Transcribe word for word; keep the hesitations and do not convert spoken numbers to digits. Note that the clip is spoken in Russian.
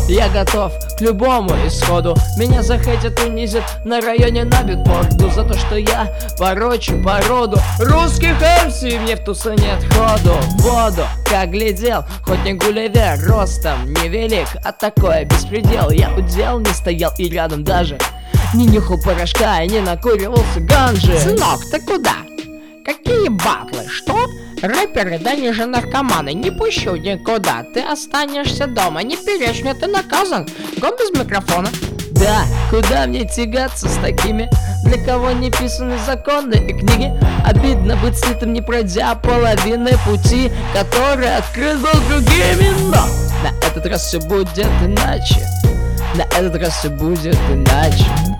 Я готов к любому исходу. Меня захотят унизят на районе, набьют морду за то, что я порочу породу русских эм си. Мне в тусы нет ходу. В воду, как глядел, хоть не Гулливер, ростом невелик, а такое беспредел. Я удел не стоял и рядом даже не нюхал порошка и не накуривался ганжи. Сынок, ты куда? Какие батлы? Что? Рэперы, да они же наркоманы. Не пущу никуда. Ты останешься дома. Не перечь мне, ты наказан. Гон без микрофона. Да, куда мне тягаться с такими, для кого не писаны законы и книги? Обидно быть сытым, не пройдя половины пути, который открыт был другими. Но на этот раз все будет иначе. На этот раз все будет иначе.